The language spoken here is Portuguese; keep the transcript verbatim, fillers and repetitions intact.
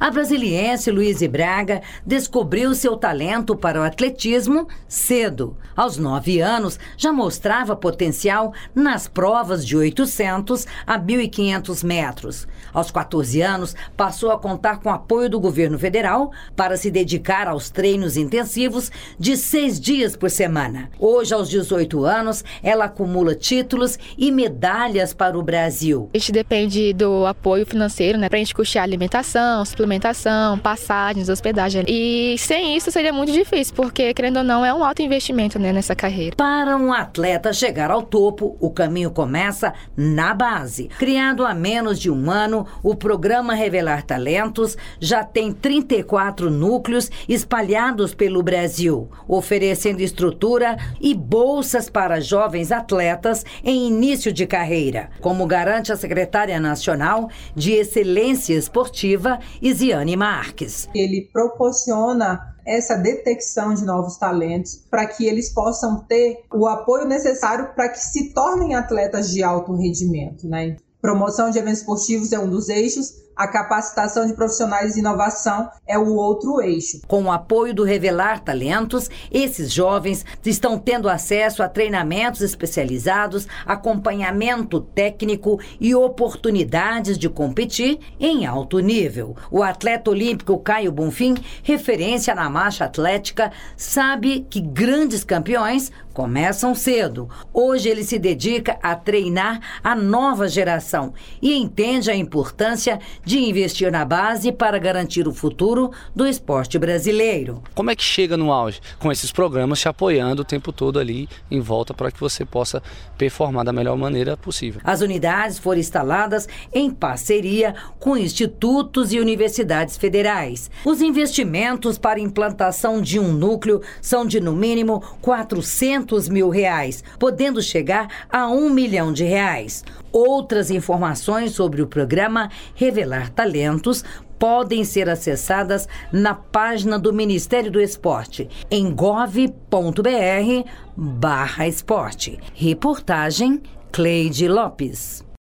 A brasiliense Luíse Braga descobriu seu talento para o atletismo cedo. Aos nove anos, já mostrava potencial nas provas de oitocentos a mil e quinhentos metros. Aos quatorze anos, passou a contar com apoio do governo federal para se dedicar aos treinos intensivos de seis dias por semana. Hoje, aos dezoito anos, ela acumula títulos e medalhas para o Brasil. A gente depende do apoio financeiro, né, para a gente custear alimentação, suplementação, passagens, hospedagem. E sem isso seria muito difícil, porque, querendo ou não, é um alto investimento, né, nessa carreira. Para um atleta chegar ao topo, o caminho começa na base. Criado há menos de um ano, o programa Revelar Talentos já tem trinta e quatro núcleos espalhados pelo Brasil, oferecendo estrutura e bolsas para jovens atletas em início de carreira, como garante a secretária nacional de Excelência Esportiva, Isiane Marques. Ele proporciona essa detecção de novos talentos para que eles possam ter o apoio necessário para que se tornem atletas de alto rendimento, né? Promoção de eventos esportivos é um dos eixos, a capacitação de profissionais e inovação é o outro eixo. Com o apoio do Revelar Talentos, esses jovens estão tendo acesso a treinamentos especializados, acompanhamento técnico e oportunidades de competir em alto nível. O atleta olímpico Caio Bonfim, referência na marcha atlética, sabe que grandes campeões começam cedo. Hoje ele se dedica a treinar a nova geração e entende a importância de investir na base para garantir o futuro do esporte brasileiro. Como é que chega no auge? Com esses programas te apoiando o tempo todo ali em volta para que você possa performar da melhor maneira possível. As unidades foram instaladas em parceria com institutos e universidades federais. Os investimentos para a implantação de um núcleo são de no mínimo quatrocentos mil reais, podendo chegar a um milhão de reais. Outras informações sobre o programa Revelar Talentos podem ser acessadas na página do Ministério do Esporte, em gov ponto br barra esporte. Reportagem Cleide Lopes.